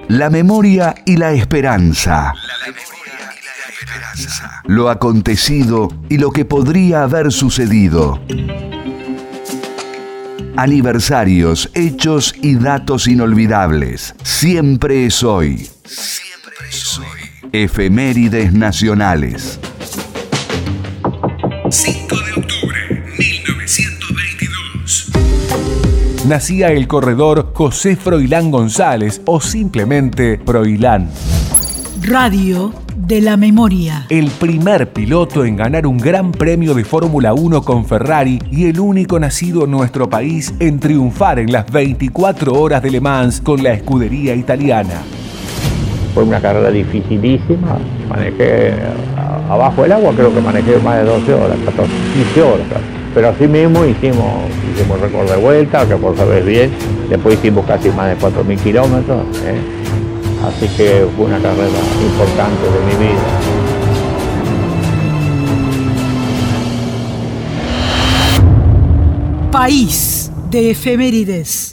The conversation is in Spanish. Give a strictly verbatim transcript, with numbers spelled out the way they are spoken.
La memoria y la esperanza. Lo acontecido y lo que podría haber sucedido. Aniversarios, hechos y datos inolvidables. Siempre es hoy. Siempre es hoy. Efemérides nacionales. cinco de octubre de mil novecientos veintidós. Nacía el corredor José Froilán González, o simplemente Froilán. Radio de la memoria. El primer piloto en ganar un gran premio de Fórmula uno con Ferrari y el único nacido en nuestro país en triunfar en las veinticuatro horas de Le Mans con la escudería italiana. Fue una carrera dificilísima, manejé abajo del agua, creo que manejé más de doce horas, catorce, quince horas, pero así mismo hicimos, hicimos récord de vuelta, que por saber bien, después hicimos casi más de cuatro mil kilómetros, ¿eh? Así que fue una carrera importante de mi vida. País de efemérides.